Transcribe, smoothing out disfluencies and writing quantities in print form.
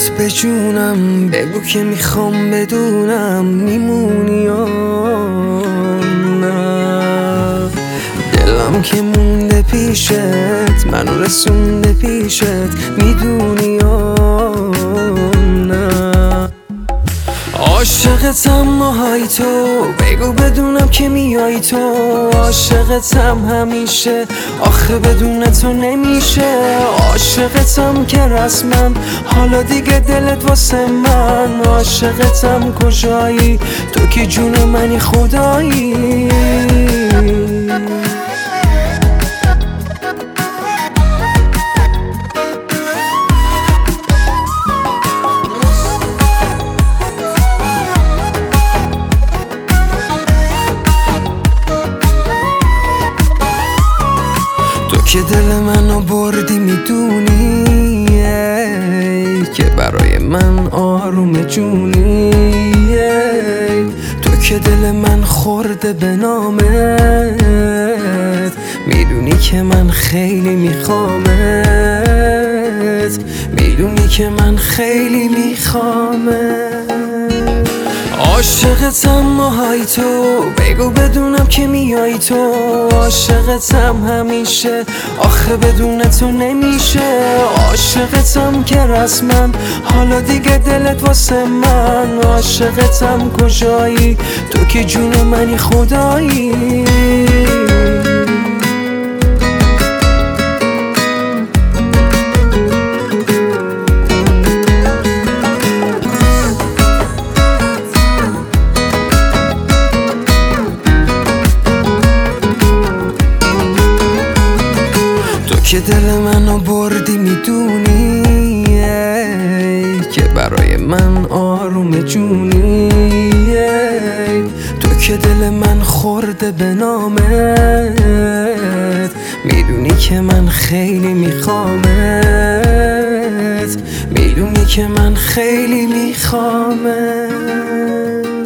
برات به جونم، بگو که میخوام بدونم میمونی یا نه. دلم که مونده پیشت، منو رسونده پیشت، میدونی یا نه. عاشقتم های تو، بگو بدونم که میای تو. عاشقتم همیشه، آخه بدون تو نمیشه. عاشقتم که رسما، حالا دیگه دلت واسه من. عاشقتم کجایی تو که جون منی خدایی. که دل منو بردی میدونی که برای من آروم جونی. تو که دل من خورده به نامت، میدونی که من خیلی میخوامت، میدونی که من خیلی میخوامت. عاشقتم های تو، بگو بدونم که میای تو. عاشقتم همیشه، آخه بدون تو نمیشه. عاشقتم که رسما، حالا دیگه دلت واسه من. عاشقتم کجایی تو که جون منی خدایی. که دل منو بردی میدونی که برای من آروم جونی. تو که دل من خورده به نامت، میدونی که من خیلی میخوامت، میدونی که من خیلی میخوامت.